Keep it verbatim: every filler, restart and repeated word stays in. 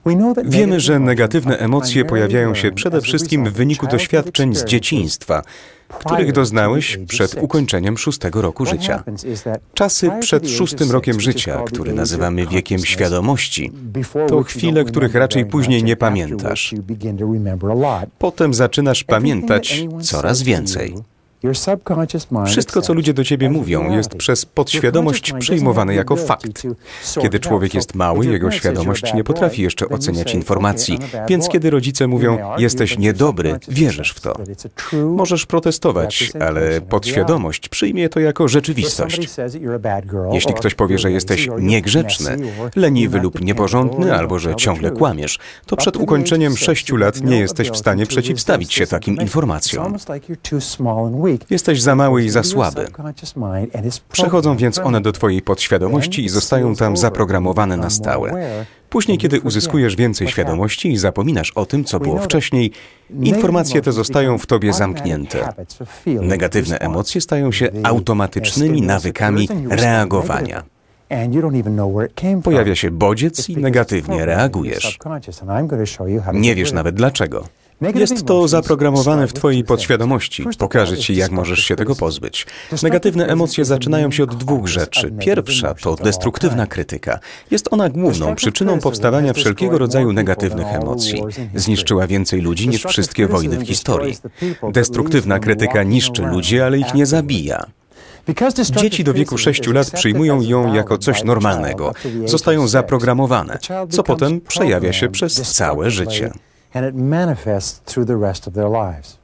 Wiemy, że negatywne emocje pojawiają się przede wszystkim w wyniku doświadczeń z dzieciństwa, których doznałeś przed ukończeniem szóstego roku życia. Czasy przed szóstym rokiem życia, który nazywamy wiekiem świadomości, to chwile, których raczej później nie pamiętasz. Potem zaczynasz pamiętać coraz więcej. Wszystko, co ludzie do ciebie mówią, jest przez podświadomość przyjmowane jako fakt. Kiedy człowiek jest mały, jego świadomość nie potrafi jeszcze oceniać informacji, więc kiedy rodzice mówią, jesteś niedobry, wierzysz w to. Możesz protestować, ale podświadomość przyjmie to jako rzeczywistość. Jeśli ktoś powie, że jesteś niegrzeczny, leniwy lub nieporządny, albo że ciągle kłamiesz, to przed ukończeniem sześciu lat nie jesteś w stanie przeciwstawić się takim informacjom. Jesteś za mały i za słaby. Przechodzą więc one do twojej podświadomości i zostają tam zaprogramowane na stałe. Później, kiedy uzyskujesz więcej świadomości i zapominasz o tym, co było wcześniej, informacje te zostają w tobie zamknięte. Negatywne emocje stają się automatycznymi nawykami reagowania. Pojawia się bodziec i negatywnie reagujesz. Nie wiesz nawet dlaczego. Jest to zaprogramowane w twojej podświadomości. Pokażę ci, jak możesz się tego pozbyć. Negatywne emocje zaczynają się od dwóch rzeczy. Pierwsza to destruktywna krytyka. Jest ona główną przyczyną powstawania wszelkiego rodzaju negatywnych emocji. Zniszczyła więcej ludzi niż wszystkie wojny w historii. Destruktywna krytyka niszczy ludzi, ale ich nie zabija. Dzieci do wieku sześciu lat przyjmują ją jako coś normalnego. Zostają zaprogramowane, co potem przejawia się przez całe życie. And it manifests through the rest of their lives.